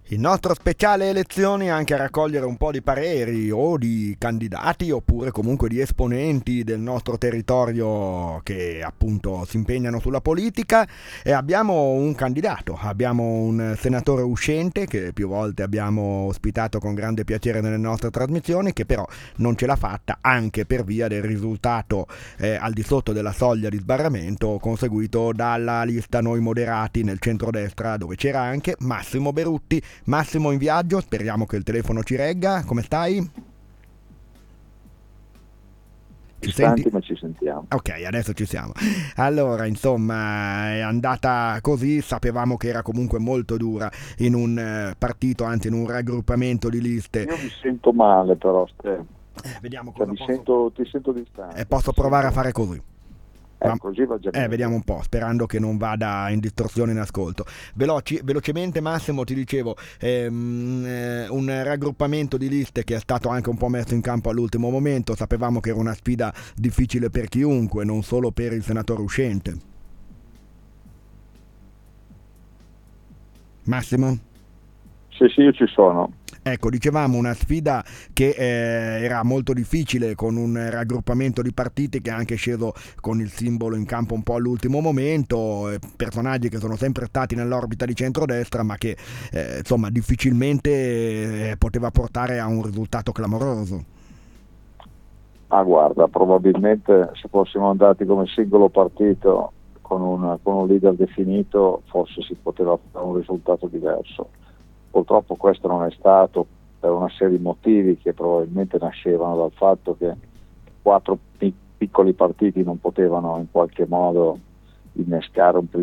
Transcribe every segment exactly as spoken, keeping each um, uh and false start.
Il nostro speciale elezioni anche a raccogliere un po' di pareri o di candidati oppure comunque di esponenti del nostro territorio che appunto si impegnano sulla politica, e abbiamo un candidato, abbiamo un senatore uscente che più volte abbiamo ospitato con grande piacere nelle nostre trasmissioni, che però non ce l'ha fatta anche per via del risultato eh, al di sotto della soglia di sbarramento conseguito dalla lista Noi Moderati nel centrodestra, dove c'era anche Massimo Berutti. Massimo in viaggio, speriamo che il telefono ci regga. Come stai? Ci Distanti senti? ma ci sentiamo. Ok, adesso ci siamo. Allora, insomma, è andata così, sapevamo che era comunque molto dura in un eh, partito, anzi in un raggruppamento di liste. Io mi sento male però, Ste. Eh, vediamo Cioè, cosa mi posso... sento, ti sento eh, distante. posso Ti provare a sento... fare così. Eh, Ma, così va già eh, vediamo meglio. un po', sperando che non vada in distorsione in ascolto. Veloci, velocemente Massimo, ti dicevo, ehm, eh, un raggruppamento di liste che è stato anche un po' messo in campo all'ultimo momento. Sapevamo che era una sfida difficile per chiunque, non solo per il senatore uscente. Massimo? Sì, sì, io ci sono. Ecco, dicevamo una sfida che eh, era molto difficile, con un raggruppamento di partiti che è anche sceso con il simbolo in campo un po' all'ultimo momento, eh, personaggi che sono sempre stati nell'orbita di centrodestra ma che eh, insomma difficilmente eh, poteva portare a un risultato clamoroso. Ah, guarda, probabilmente se fossimo andati come singolo partito con un, con un leader definito, forse si poteva fare un risultato diverso. Purtroppo questo non è stato per una serie di motivi che probabilmente nascevano dal fatto che quattro pi- piccoli partiti non potevano in qualche modo innescare un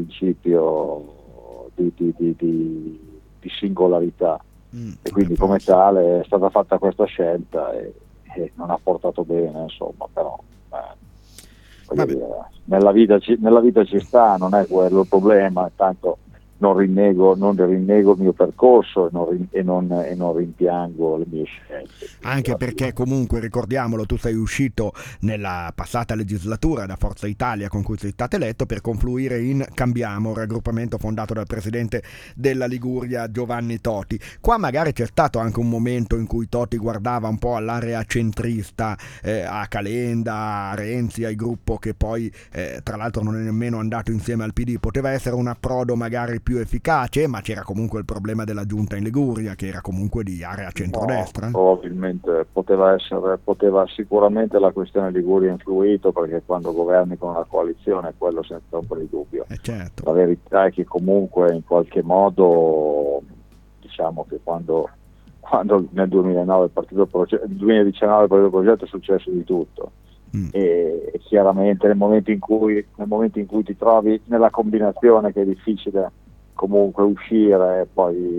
principio di, di- di- di- di singolarità, Mm, e per quindi come forza. tale è stata fatta questa scelta e, e non ha portato bene, insomma, però eh, voglio Vabbè. dire, nella vita, ci, nella vita ci sta, non è quello il problema, tanto non rinnego, non rinnego il mio percorso e non, rin- e non- e non rimpiango le mie scelte. Quindi Anche alla perché fine, comunque ricordiamolo, tu sei uscito nella passata legislatura da Forza Italia con cui sei stato eletto per confluire in Cambiamo, un raggruppamento fondato dal presidente della Liguria Giovanni Toti. Qua magari c'è stato anche un momento in cui Toti guardava un po' all'area centrista, eh, a Calenda, a Renzi, al gruppo che poi eh, tra l'altro non è nemmeno andato insieme al P D. Poteva essere un approdo magari più efficace, ma c'era comunque il problema della giunta in Liguria che era comunque di area no, centrodestra. probabilmente poteva essere, poteva sicuramente la questione Liguria influito, perché quando governi con una coalizione, quello senza ombra di dubbio. Eh certo. La verità è che comunque in qualche modo, diciamo che quando, quando nel duemilanove il partito progetto, nel duemiladiciannove il partito progetto è successo di tutto. Mm. E, e chiaramente nel momento in cui nel momento in cui ti trovi nella combinazione, che è difficile comunque uscire e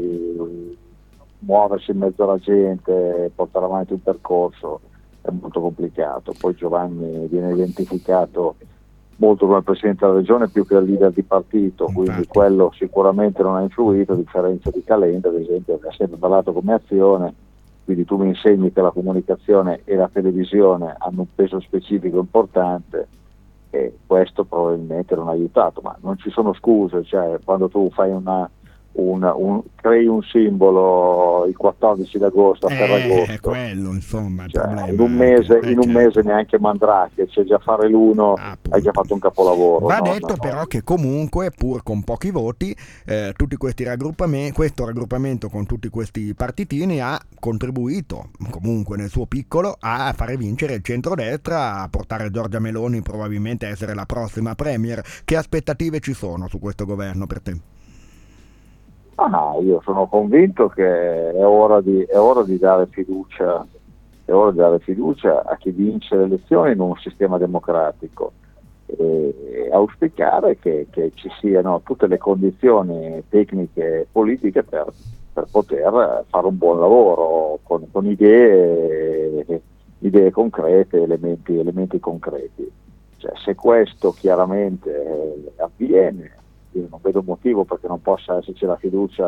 poi muoversi in mezzo alla gente, portare avanti un percorso, è molto complicato. Poi Giovanni viene identificato molto come presidente della regione più che leader di partito, quindi Infatti. quello sicuramente non ha influito, a differenza di Calenda, ad esempio, che ha sempre parlato come Azione. Quindi tu mi insegni che la comunicazione e la televisione hanno un peso specifico importante, e questo probabilmente non ha aiutato, ma non ci sono scuse, cioè quando tu fai una, un, un, crei un simbolo il quattordici d'agosto a Eh, è Ferragosto, quello, insomma, il cioè in problema un anche. mese, Eh, in un mese certo. neanche Mandrake, cioè già fare l'uno Ah, hai già appunto. fatto un capolavoro, Va no, no, detto no. però che comunque, pur con pochi voti, eh, tutti questi raggruppamenti, questo raggruppamento con tutti questi partitini ha contribuito, comunque nel suo piccolo, a fare vincere il centrodestra, a portare Giorgia Meloni probabilmente a essere la prossima premier. Che aspettative ci sono su questo governo per te? Ah, io sono convinto che è ora di, è ora di dare fiducia, è ora di dare fiducia a chi vince le elezioni in un sistema democratico, e auspicare che, che ci siano tutte le condizioni tecniche e politiche per, per poter fare un buon lavoro con, con idee, idee concrete, elementi, elementi concreti. Cioè, se questo chiaramente eh, avviene, io non vedo motivo perché non possa esserci la fiducia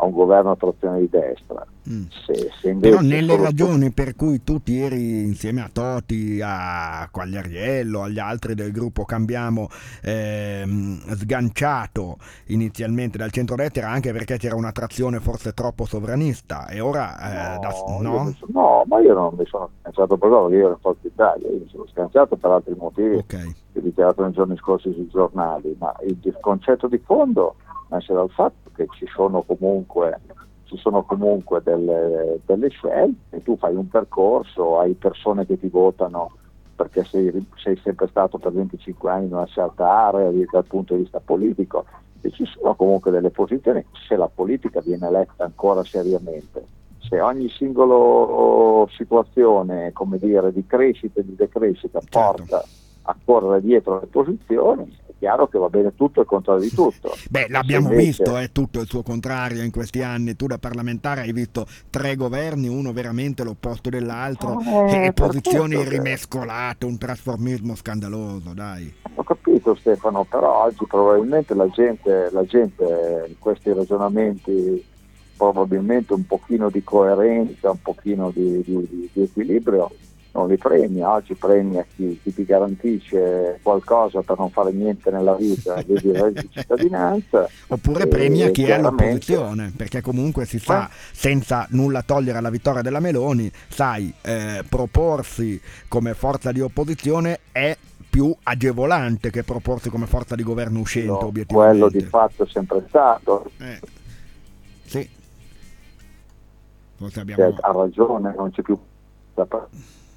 a un governo a trazione di destra. Mm. Se, se invece Però nelle solo- ragioni per cui tu ti eri insieme a Toti, a Quagliariello, agli altri del gruppo Cambiamo, ehm, sganciato inizialmente dal centrodestra, era anche perché c'era un'attrazione forse troppo sovranista, e ora eh, da- No, io no? mi so- no, ma io non mi sono scanciato per quello, perché io ero in Forza Italia, io mi sono scanciato per altri motivi Ok. che ho dichiarato nei giorni scorsi sui giornali, ma il, il concetto di fondo nasce dal fatto che ci sono comunque, ci sono comunque delle, delle scelte, tu fai un percorso, hai persone che ti votano perché sei, sei sempre stato per venticinque anni in una certa area dal punto di vista politico, e ci sono comunque delle posizioni, se la politica viene letta ancora seriamente, se ogni singolo situazione, come dire, di crescita e di decrescita Certo. porta a correre dietro le posizioni, è chiaro che va bene tutto e il contrario di tutto. Beh, Se l'abbiamo invece- visto, è tutto il suo contrario in questi anni. Tu da parlamentare hai visto tre governi, uno veramente l'opposto dell'altro, Eh, e per posizioni questo che- rimescolate, un trasformismo scandaloso, dai. Ho capito Stefano, però oggi probabilmente la gente, la gente in questi ragionamenti, probabilmente un pochino di coerenza, un pochino di, di- di- di equilibrio non li premia. Oggi premia chi, chi ti garantisce qualcosa per non fare niente nella vita, vedi il reddito di cittadinanza. Oppure e premia chi è chiaramente- all'opposizione, perché comunque si sa, senza nulla togliere alla vittoria della Meloni, sai, eh, proporsi come forza di opposizione è più agevolante che proporsi come forza di governo uscente, Quello- obiettivamente. quello di fatto è sempre stato. Eh, sì. Forse Cioè, abbiamo ha ragione, non c'è più da par-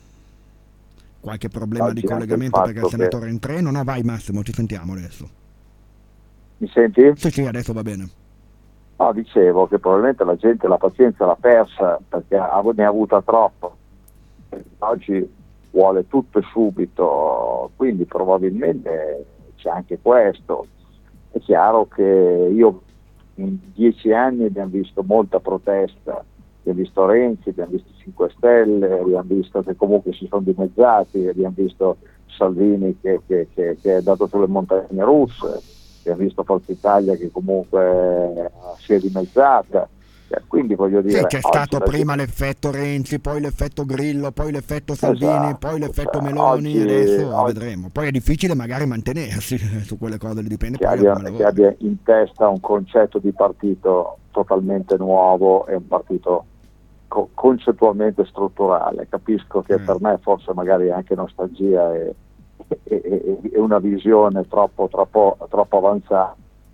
qualche problema di oggi anche il collegamento perché il fatto che- senatore è in treno. No, vai Massimo, ci sentiamo adesso. Mi senti? Sì, sì, adesso va bene. No, dicevo che probabilmente la gente la pazienza l'ha persa perché ha- ne ha avuta troppo. Oggi vuole tutto e subito, quindi probabilmente c'è anche questo. È chiaro che io in dieci anni abbiamo visto molta protesta, abbiamo visto Renzi, abbiamo visto cinque Stelle, abbiamo visto che comunque si sono dimezzati, abbiamo visto Salvini che, che, che, che è andato sulle montagne russe, abbiamo visto Forza Italia che comunque si è dimezzata. Cioè, quindi voglio dire, Sì, c'è oggi stato la prima gente- l'effetto Renzi, poi l'effetto Grillo, poi l'effetto Salvini, Esatto, poi l'effetto cioè, Meloni, oggi- adesso oggi- vedremo. Poi è difficile magari mantenersi su quelle cose, lì dipende che poi abbia, da come che lavori. abbia in testa un concetto di partito totalmente nuovo e un partito co- concettualmente strutturale. Capisco che Eh. per me forse magari anche nostalgia e, e- e- e una visione troppo, troppo, troppo avanzata.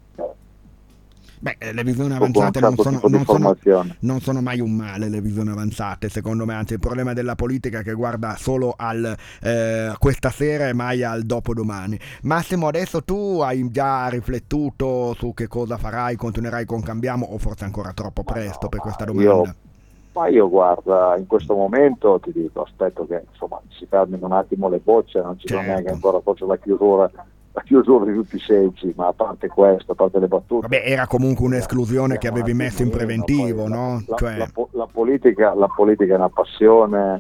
Beh, eh, le visioni Con avanzate un non certo sono, tipo di non, sono, formazione. non sono mai un male, le visioni avanzate, secondo me. Anzi, il problema della politica è che guarda solo al eh, questa sera e mai al dopodomani. Massimo, adesso tu hai già riflettuto su che cosa farai, continuerai con Cambiamo, o forse ancora troppo Ma presto no, per ma questa io- domanda? Ma io guarda, in questo momento ti dico, aspetto che insomma si fermino un attimo le bocce, non ci sono Certo. neanche ancora forse la chiusura, la chiusura di tutti i seggi, ma a parte questo, a parte le battute. Vabbè, era comunque un'esclusione che Vediamo un avevi messo in attimino, preventivo, poi la- no? La, Cioè, la po- la politica, la politica è una passione.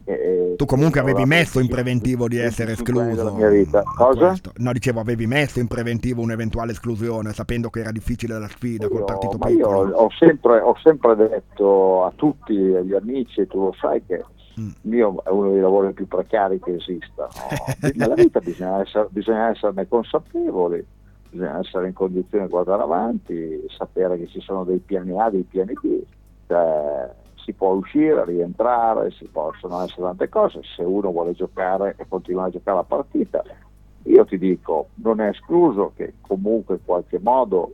e- tu comunque e avevi allora, messo in venticinque preventivo di essere venticinque anni escluso. della mia vita. a Cosa? questo. No, dicevo, avevi messo in preventivo un'eventuale esclusione, sapendo che era difficile la sfida col Io- partito ma io piccolo. ho sempre, ho sempre detto a tutti gli amici, tu lo sai, che Mm. il mio è uno dei lavori più precari che esistano. Nella vita bisogna, essere, bisogna esserne consapevoli, bisogna essere in condizione di guardare avanti, sapere che ci sono dei piani A, dei piani B, cioè, si può uscire, rientrare, si possono essere tante cose, se uno vuole giocare e continuare a giocare la partita. Io ti dico, non è escluso che comunque in qualche modo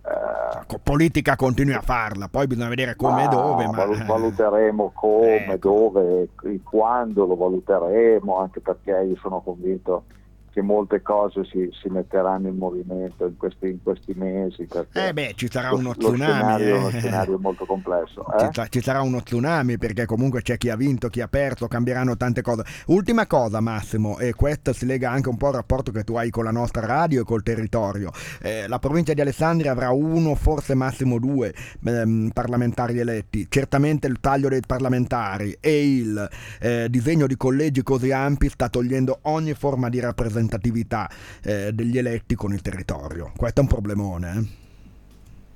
eh, Co- Politica continui a farla, poi bisogna vedere come e ma dove, ma valu- valuteremo come, Ecco. dove, e quando lo valuteremo, anche perché io sono convinto che molte cose si, si metteranno in movimento in questi, in questi mesi, perché Eh beh, ci sarà lo, uno lo tsunami, scenario è uno eh. scenario molto complesso. Ci, eh? sa- ci sarà uno tsunami, perché comunque c'è chi ha vinto, chi ha perso, cambieranno tante cose. Ultima cosa, Massimo, e questo si lega anche un po' al rapporto che tu hai con la nostra radio e col territorio. Eh, la provincia di Alessandria avrà uno, forse massimo due ehm, parlamentari eletti. Certamente il taglio dei parlamentari e il eh, disegno di collegi così ampi sta togliendo ogni forma di rappresentatività eh, degli eletti con il territorio. Questo è un problemone, eh?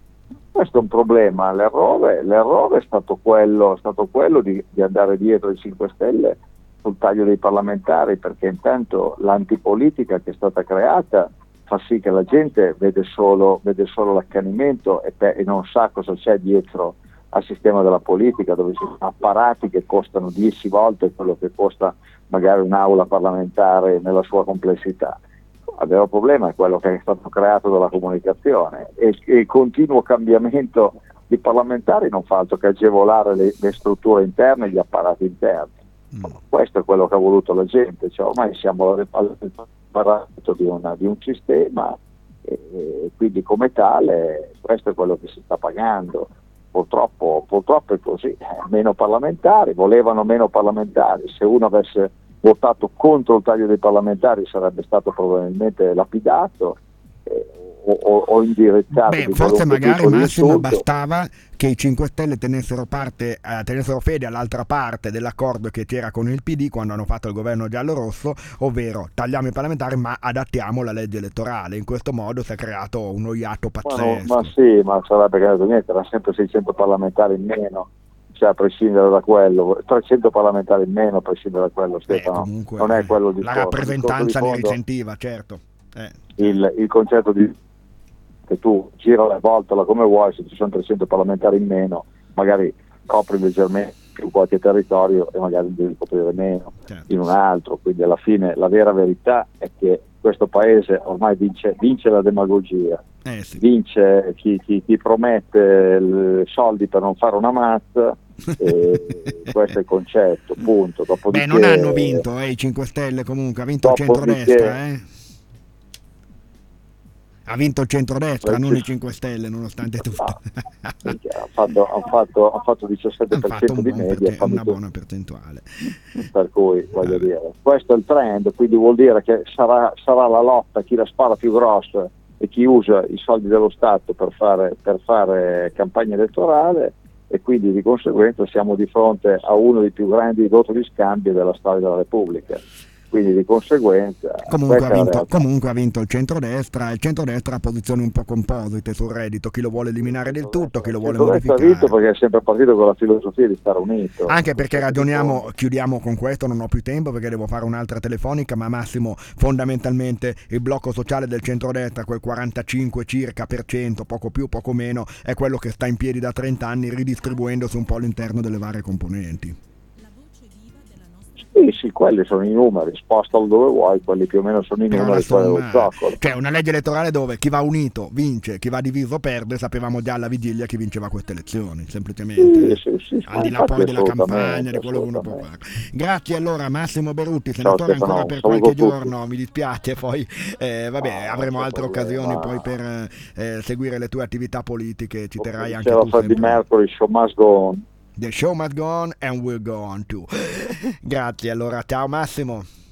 Questo è un problema. L'errore, l'errore è stato quello, è stato quello di, di andare dietro i cinque Stelle sul taglio dei parlamentari, perché intanto l'antipolitica che è stata creata fa sì che la gente vede solo, vede solo l'accanimento e, pe- e non sa cosa c'è dietro al sistema della politica, dove ci sono apparati che costano dieci volte quello che costa magari un'aula parlamentare nella sua complessità. Il vero problema è quello che è stato creato dalla comunicazione, e, e il continuo cambiamento di parlamentari non fa altro che agevolare le, le strutture interne e gli apparati interni. Mm. Questo è quello che ha voluto la gente, cioè ormai siamo all'apparato di, di un sistema e, e quindi come tale questo è quello che si sta pagando. Purtroppo, purtroppo è così, eh, meno parlamentari, volevano meno parlamentari, se uno avesse votato contro il taglio dei parlamentari sarebbe stato probabilmente lapidato eh, o, o, o indirizzato. Beh, forse magari Massimo bastava che i cinque Stelle tenessero, parte, eh, tenessero fede all'altra parte dell'accordo che c'era con il P D quando hanno fatto il governo giallo-rosso, ovvero tagliamo i parlamentari ma adattiamo la legge elettorale. In questo modo si è creato uno iato pazzesco. Ma, no, ma sì, ma sarebbe creato niente, erano sempre seicento parlamentari in meno, cioè a prescindere da quello, trecento parlamentari in meno a prescindere da quello, Stefano. Eh, comunque, non è quello di la fondo. rappresentanza di ne fondo, risentiva, certo. Eh. Il, il concetto di che tu gira la voltola come vuoi, se ci sono trecento parlamentari in meno, magari copri leggermente più qualche territorio e magari devi coprire meno certo. in un altro, quindi alla fine la vera verità è che questo paese ormai vince, vince la demagogia, eh sì. vince chi, chi, chi promette soldi per non fare una mazza. E questo è il concetto, punto. Dopodiché, beh, non hanno vinto eh, i cinque Stelle, comunque ha vinto il centrodestra, eh. Ha vinto il centrodestra, non i cinque Stelle, nonostante tutto. No, ha fatto, ha fatto, ha fatto diciassette per cento di media, perce- una buona percentuale. Per cui voglio ah, dire, questo è il trend, quindi vuol dire che sarà, sarà la lotta chi la spara più grossa e chi usa i soldi dello Stato per fare, per fare campagna elettorale, e quindi di conseguenza siamo di fronte a uno dei più grandi voti di scambio della storia della Repubblica. Quindi di conseguenza comunque ha, vinto, comunque ha vinto il centrodestra. Il centrodestra ha posizioni un po' composite sul reddito, chi lo vuole eliminare del tutto, chi lo vuole modificare. Ha vinto perché è sempre partito con la filosofia di stare unito, anche perché ragioniamo, chiudiamo con questo, non ho più tempo perché devo fare un'altra telefonica, ma Massimo, fondamentalmente il blocco sociale del centrodestra, quel quarantacinque circa per cento, poco più poco meno, è quello che sta in piedi da trenta anni, ridistribuendosi un po' all'interno delle varie componenti. Sì, sì, quelli sono i numeri, spostalo dove vuoi, quelli più o meno sono i numeri, quello è lo zoccolo. Cioè una legge elettorale dove chi va unito vince, chi va diviso perde, sapevamo già alla vigilia chi vinceva queste elezioni, semplicemente. Sì, sì, sì, al di là poi della campagna, di quello che uno può fare. Grazie allora Massimo Berutti, senatore ancora per qualche giorno, mi dispiace, poi eh, vabbè, ah, avremo altre occasioni ma... poi per eh, seguire le tue attività politiche, ci terrai anche tu sempre. Di Mercury, show must go on. The show must go on and we'll go on too. Grazie allora, ciao Massimo.